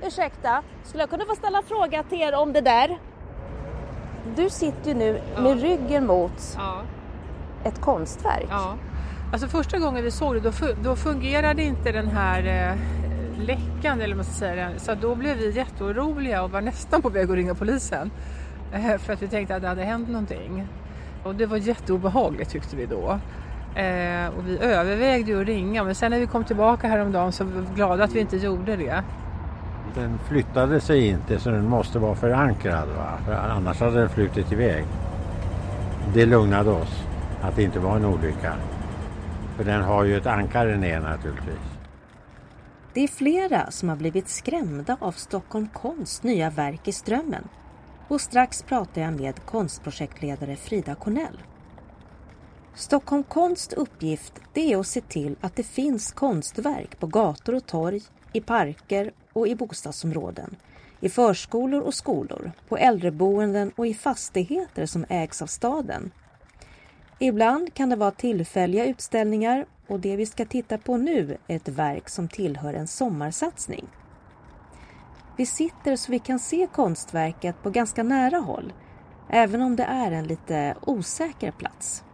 ursäkta, skulle jag kunna få ställa en fråga till er om det där? Du sitter ju nu med ryggen mot ett konstverk. Ja. Alltså första gången vi såg det, då fungerade inte den här läckan, eller vad man ska säga. Så då blev vi jätteoroliga och var nästan på väg att ringa polisen. För att vi tänkte att det hade hänt någonting. Och det var jätteobehagligt tyckte vi då. Och vi övervägde ju att ringa, men sen när vi kom tillbaka häromdagen så var vi glada att vi inte gjorde det. Den flyttade sig inte, så den måste vara förankrad, va? För annars hade den flyttat iväg. Det lugnade oss att det inte var en olycka. För den har ju ett ankare ner naturligtvis. Det är flera som har blivit skrämda av Stockholm Konsts nya verk i Strömmen. Och strax pratar jag med konstprojektledare Frida Cornell. Stockholm Konsts uppgift det är att se till att det finns konstverk på gator och torg, i parker och i bostadsområden, i förskolor och skolor, på äldreboenden och i fastigheter som ägs av staden. Ibland kan det vara tillfälliga utställningar och det vi ska titta på nu är ett verk som tillhör en sommarsatsning. Vi sitter så vi kan se konstverket på ganska nära håll, även om det är en lite osäker plats.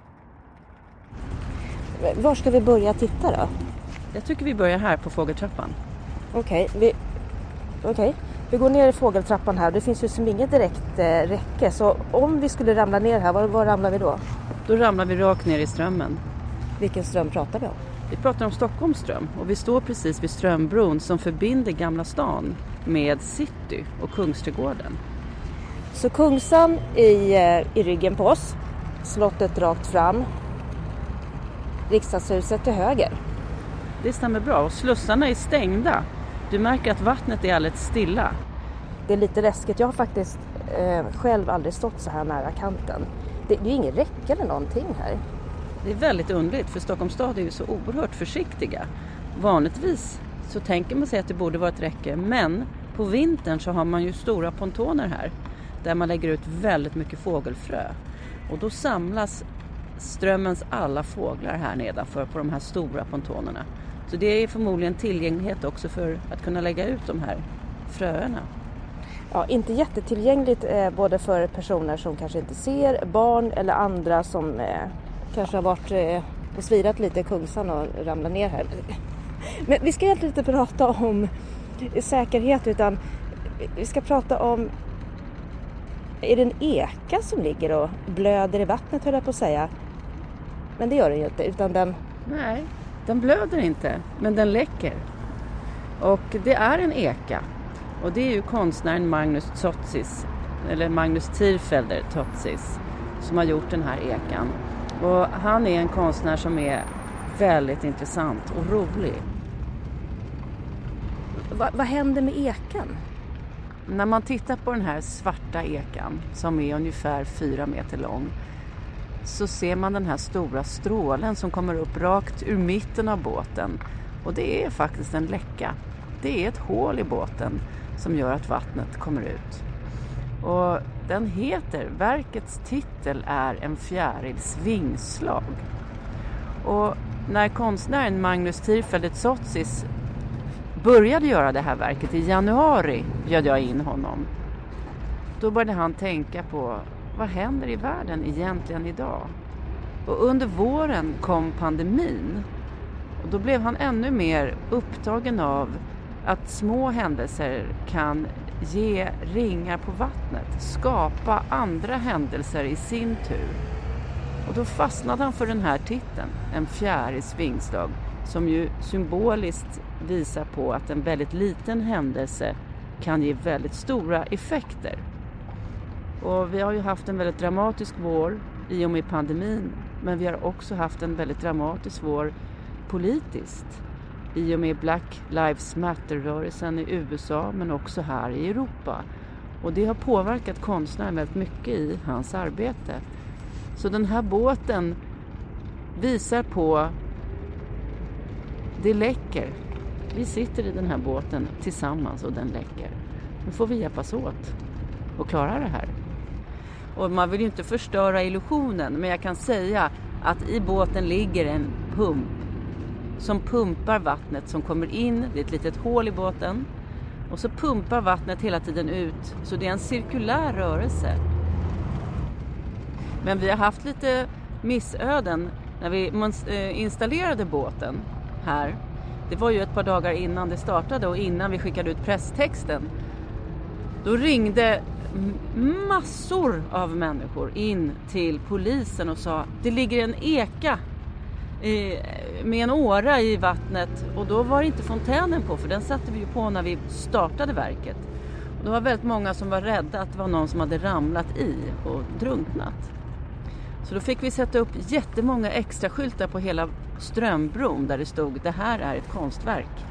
Var ska vi börja titta då? Jag tycker vi börjar här på fågeltrappan. Okej, vi går ner i fågeltrappan här. Det finns ju som inget direkt räcke. Så om vi skulle ramla ner här, var ramlar vi då? Då ramlar vi rakt ner i Strömmen. Vilken ström pratar vi om? Vi pratar om Stockholms ström och vi står precis vid Strömbron som förbinder Gamla stan med City och Kungsträdgården. Så Kungsan i ryggen på oss, slottet rakt fram, riksdagshuset till höger. Det stämmer bra och slussarna är stängda. Du märker att vattnet är alldeles stilla. Det är lite läskigt. Jag har faktiskt själv aldrig stått så här nära kanten. Det är ingen räcke eller någonting här. Det är väldigt underligt för Stockholms stad är ju så oerhört försiktiga. Vanligtvis så tänker man sig att det borde vara ett räcke, men på vintern så har man ju stora pontoner här där man lägger ut väldigt mycket fågelfrö. Och då samlas Strömmens alla fåglar här nedanför på de här stora pontonerna. Så det är förmodligen tillgänglighet också för att kunna lägga ut de här fröerna. Ja, inte jättetillgängligt både för personer som kanske inte ser, barn eller andra som kanske har varit och svirat lite i Kungsan och ramlat ner här. Men vi ska egentligen inte prata om säkerhet utan vi ska prata om, är det en eka som ligger och blöder i vattnet höll jag på att säga. Men det gör den ju inte utan den... Nej, den blöder inte men den läcker. Och det är en eka. Och det är ju konstnären Magnus Tsotzis, eller Magnus Thierfelder Tsotzis, som har gjort den här ekan. Och han är en konstnär som är väldigt intressant och rolig. Vad händer med ekan? När man tittar på den här svarta ekan som är ungefär 4 meter lång så ser man den här stora strålen som kommer upp rakt ur mitten av båten. Och det är faktiskt en läcka. Det är ett hål i båten som gör att vattnet kommer ut. Och den heter, verkets titel är En fjärils vingslag. Och när konstnären Magnus Thierfelder Tsotzis började göra det här verket i januari bjöd jag in honom. Då började han tänka på vad händer i världen egentligen idag? Och under våren kom pandemin. Och då blev han ännu mer upptagen av att små händelser kan ge ringar på vattnet, skapa andra händelser i sin tur. Och då fastnade han för den här titeln, En fjärils vingslag, som ju symboliskt visar på att en väldigt liten händelse kan ge väldigt stora effekter. Och vi har ju haft en väldigt dramatisk vår i och med pandemin, men vi har också haft en väldigt dramatisk vår politiskt i och med Black Lives Matter-rörelsen i USA men också här i Europa. Och det har påverkat konstnären väldigt mycket i hans arbete. Så den här båten visar på det läcker. Vi sitter i den här båten tillsammans och den läcker. Nu får vi hjälpas åt och klara det här. Och man vill ju inte förstöra illusionen, men jag kan säga att i båten ligger en pump som pumpar vattnet som kommer in. Det är ett litet hål i båten Och så pumpar vattnet hela tiden ut, så det är en cirkulär rörelse. Men vi har haft lite missöden när vi installerade båten här. Det var ju ett par dagar innan det startade och innan vi skickade ut presstexten. Då ringde massor av människor in till polisen och sa det ligger en eka med en åra i vattnet, och då var det inte fontänen på, för den satte vi ju på när vi startade verket. Och det var väldigt många som var rädda att det var någon som hade ramlat i och drunknat. Så då fick vi sätta upp jättemånga extra skyltar på hela Strömbron där det stod det här är ett konstverk.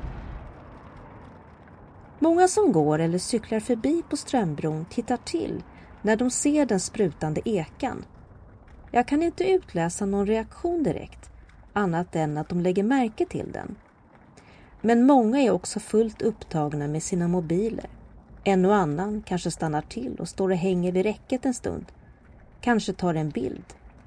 Många som går eller cyklar förbi på Strömbron tittar till när de ser den sprutande ekan. Jag kan inte utläsa någon reaktion direkt, annat än att de lägger märke till den. Men många är också fullt upptagna med sina mobiler. En och annan kanske stannar till och står och hänger vid räcket en stund. Kanske tar en bild.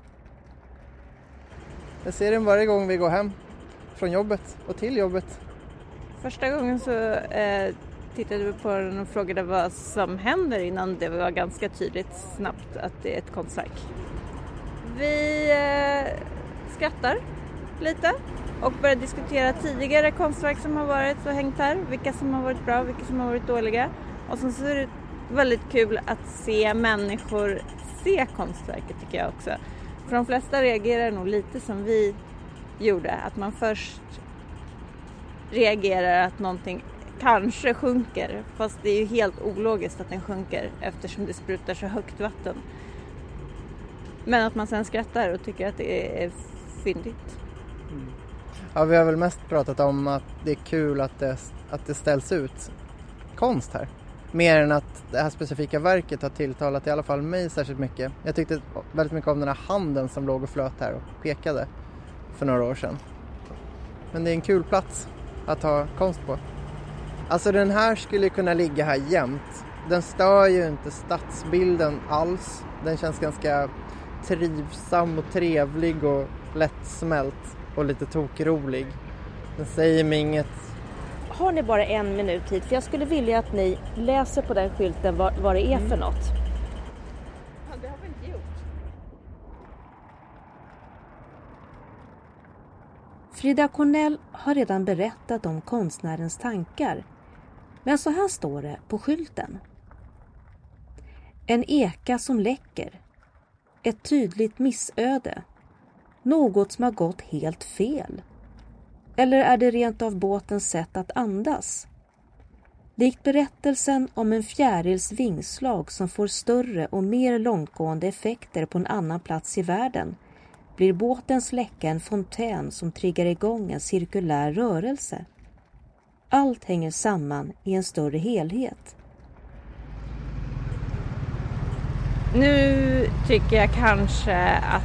Jag ser den varje gång vi går hem från jobbet och till jobbet. Första gången så tittade vi på den och frågade vad som händer innan det var ganska tydligt snabbt att det är ett konstverk. Vi skrattar lite och börjar diskutera tidigare konstverk som har varit och hängt här. Vilka som har varit bra och vilka som har varit dåliga. Och sen så är det väldigt kul att se människor se konstverket, tycker jag också. För de flesta reagerar nog lite som vi gjorde. Att man först reagerar att någonting kanske sjunker. Fast det är ju helt ologiskt att den sjunker eftersom det sprutar så högt vatten. Men att man sen skrattar och tycker att det är fyndigt. Ja, vi har väl mest pratat om att det är kul att det ställs ut konst här. Mer än att det här specifika verket har tilltalat i alla fall mig särskilt mycket. Jag tyckte väldigt mycket om den här handen som låg och flöt här och pekade för några år sedan. Men det är en kul plats att ha konst på. Alltså den här skulle kunna ligga här jämt. Den stör ju inte stadsbilden alls. Den känns ganska trivsam och trevlig och lättsmält och lite tokrolig. Den säger mig inget. Har ni bara 1 minut tid? För jag skulle vilja att ni läser på den skylten vad det är för något. Ja, det har vi inte gjort. Frida Cornell har redan berättat om konstnärens tankar. Men så här står det på skylten. En eka som läcker. Ett tydligt missöde. Något som har gått helt fel. Eller är det rent av båtens sätt att andas? Likt berättelsen om en fjärils vingslag som får större och mer långtgående effekter på en annan plats i världen blir båtens läcka en fontän som triggar igång en cirkulär rörelse. Allt hänger samman i en större helhet. Nu tycker jag kanske att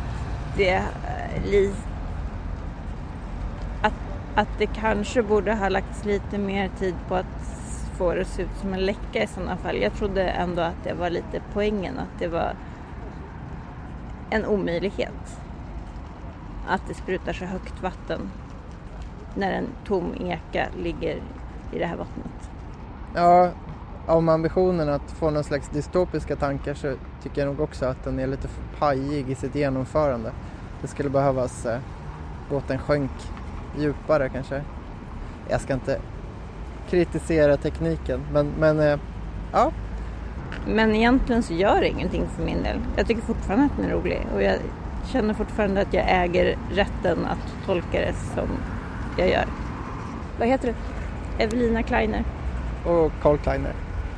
det kanske borde ha lagts lite mer tid på att få det se ut som en läcka i sådana fall. Jag trodde ändå att det var lite poängen, att det var en omöjlighet. Att det sprutar så högt vatten när en tom eka ligger i det här vattnet. Ja, om ambitionen att få någon slags dystopiska tankar så tycker jag nog också att den är lite för pajig i sitt genomförande. Det skulle behövas båten sjönk djupare kanske. Jag ska inte kritisera tekniken, men ja. Men egentligen så gör det ingenting för min del. Jag tycker fortfarande att den är rolig och jag känner fortfarande att jag äger rätten att tolka det som jag gör. Vad heter du? Evelina Kleiner. Och Carl Kleiner.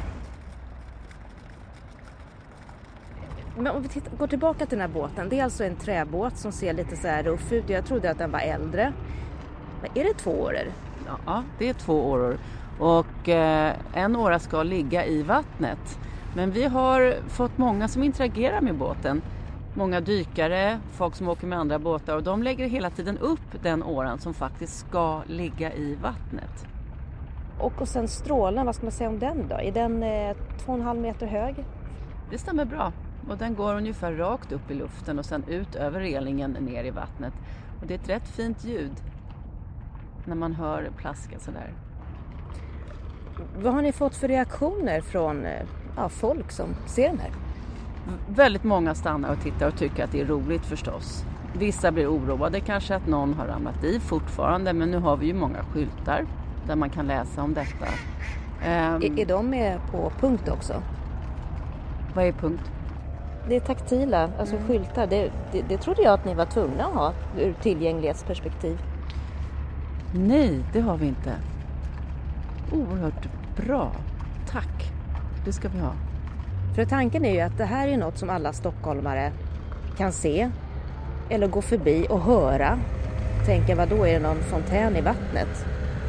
Men om vi går tillbaka till den här båten. Det är alltså en träbåt som ser lite så här ruff ut. Jag trodde att den var äldre. Men är det 2 åror? Ja, det är 2 åror. Och en åra ska ligga i vattnet. Men vi har fått många som interagerar med båten. Många dykare, folk som åker med andra båtar. Och de lägger hela tiden upp den åran som faktiskt ska ligga i vattnet. Och sen strålen, vad ska man säga om den då? Är den 2,5 meter hög? Det stämmer bra. Och den går ungefär rakt upp i luften och sen ut över relingen ner i vattnet. Och det är ett rätt fint ljud när man hör plaska sådär. Vad har ni fått för reaktioner från folk som ser den här? Väldigt många stannar och tittar och tycker att det är roligt förstås. Vissa blir oroade kanske att någon har ramlat i fortfarande, men nu har vi ju många skyltar där man kan läsa om detta. Är de med på punkt också? Vad är punkt? Det är taktila, alltså skyltar. Det trodde jag att ni var tvungna att ha ur tillgänglighetsperspektiv. Nej, det har vi inte. Oerhört bra. Tack. Det ska vi ha. För tanken är ju att det här är något som alla stockholmare kan se eller gå förbi och höra. Tänka, vad då är det någon fontän i vattnet?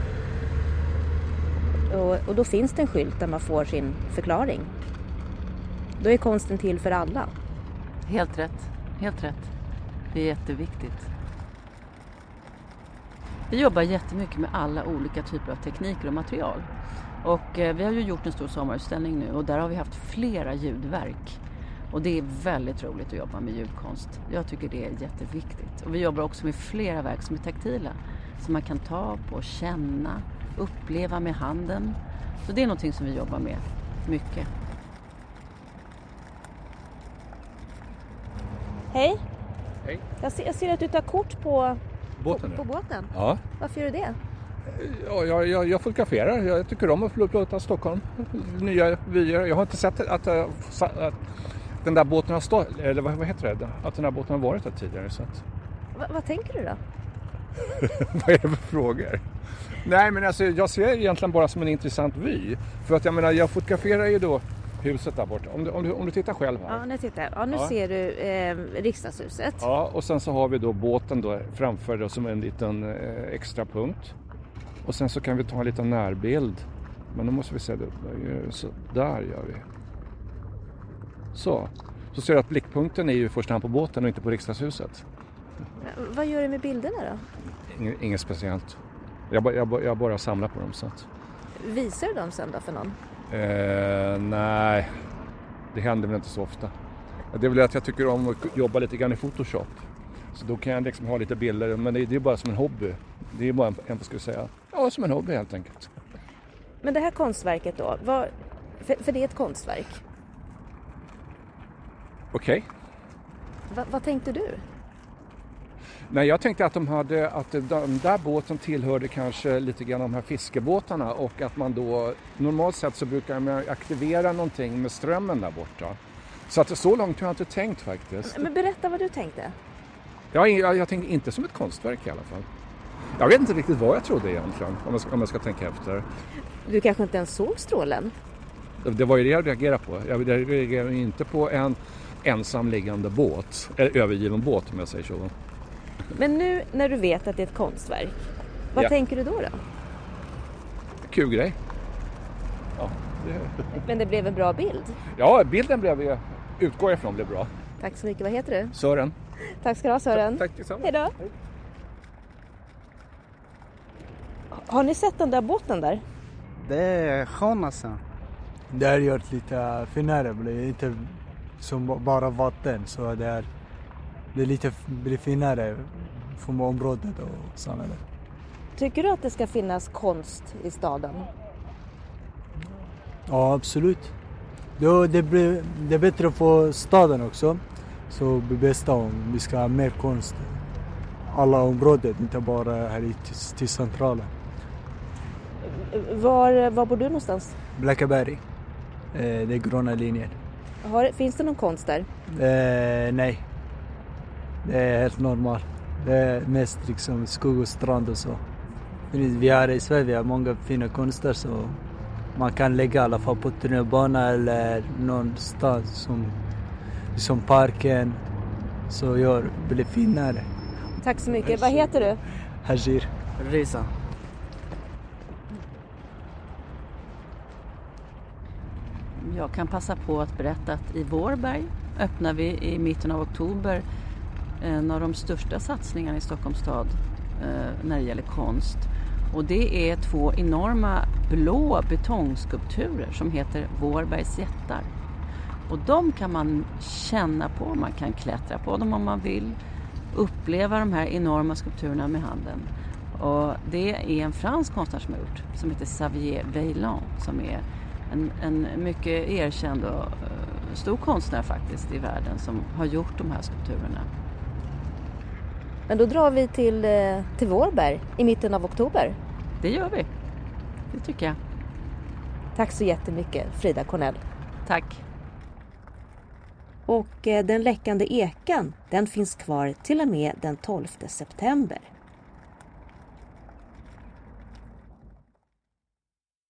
Och då finns det en skylt där man får sin förklaring. Då är konsten till för alla. Helt rätt. Helt rätt. Det är jätteviktigt. Vi jobbar jättemycket med alla olika typer av tekniker och material. Och vi har ju gjort en stor sommarutställning nu och där har vi haft flera ljudverk. Och det är väldigt roligt att jobba med ljudkonst. Jag tycker det är jätteviktigt. Och vi jobbar också med flera verk som är taktila. Som man kan ta på, känna, uppleva med handen. Så det är någonting som vi jobbar med mycket. Hej. Hej. Jag ser att du tar kort på båten. På båten. Ja. Varför gör du det? Ja, jag fotograferar. Jag tycker om att plåta Stockholm. Nya vyer. Jag har inte sett att den där båten har stått, eller vad heter det? Att den där båten har varit där tidigare. Så att... Vad tänker du då? Vad är det för frågor? Nej, men alltså, jag ser egentligen bara som en intressant vy. För att jag menar, jag fotograferar ju då huset där borta. Om du tittar själv här. Ja, nu tittar jag. Ja, nu ser du riksdagshuset. Ja, och sen så har vi då båten då framför då som en liten extra punkt. Och sen så kan vi ta en liten närbild. Men då måste vi se det. Så där gör vi. Så ser du att blickpunkten är ju i första hand på båten och inte på riksdagshuset. Vad gör du med bilderna då? Inget speciellt. Jag bara samlar på dem. Så att. Visar du dem sen då för någon? Nej, det händer väl inte så ofta. Det är väl att jag tycker om att jobba lite grann i Photoshop. Så då kan jag liksom ha lite bilder, men det är bara som en hobby. Det är bara som en hobby helt enkelt. Men det här konstverket då, för det är ett konstverk. Okej. Vad tänkte du? Nej, jag tänkte att den där båten tillhörde kanske lite grann de här fiskebåtarna och att man då, normalt sett så brukar man aktivera någonting med strömmen där borta. Så att så långt har jag inte tänkt faktiskt. Men berätta vad du tänkte. Jag tänkte inte som ett konstverk i alla fall. Jag vet inte riktigt vad jag trodde egentligen, om jag ska tänka efter. Du kanske inte ens såg strålen? Det var ju det jag reagerade på. Jag reagerade inte på en ensamliggande båt, eller övergiven båt om jag säger så. Men nu när du vet att det är ett konstverk, vad tänker du då? Kul grej. Ja, Men det blev en bra bild? Ja, bilden utgår ifrån blev bra. Tack så mycket. Vad heter du? Sören. Tack ska du ha, Sören. Tack detsamma. Hej då. Hej. Har ni sett den där båten där? Det är skön alltså. Det har gjort lite finare, blir inte som bara vatten, så det är lite blir finare för området och sådana där. Tycker du att det ska finnas konst i staden? Ja, absolut. Det är bättre för staden också. Så det blir bäst om vi ska ha mer konst. Alla områden, inte bara här till centralen. Var bor du någonstans? Blackaberg. Det är gröna linjer. Finns det någon konst där? Nej. Det är helt normalt. Det är mest liksom skog och strand och så. Vi har i Sverige många fina konster, så man kan lägga i alla fall på tunnelbana eller någonstans som parken, så blir finare. Tack så mycket. Vad heter du? Hajir. Risa. Jag kan passa på att berätta att i Vårberg öppnar vi i mitten av oktober en av de största satsningarna i Stockholms stad när det gäller konst. Och det är 2 enorma blå betongskulpturer som heter Vårbergs jättar. Och de kan man känna på, man kan klättra på dem om man vill, uppleva de här enorma skulpturerna med handen. Och det är en fransk konstnär som har gjort, som heter Xavier Vaillant, som är en mycket erkänd och stor konstnär faktiskt i världen, som har gjort de här skulpturerna. Men då drar vi till Vårberg i mitten av oktober. Det gör vi. Det tycker jag. Tack så jättemycket, Frida Cornell. Tack. Och den läckande ekan, den finns kvar till och med den 12 september.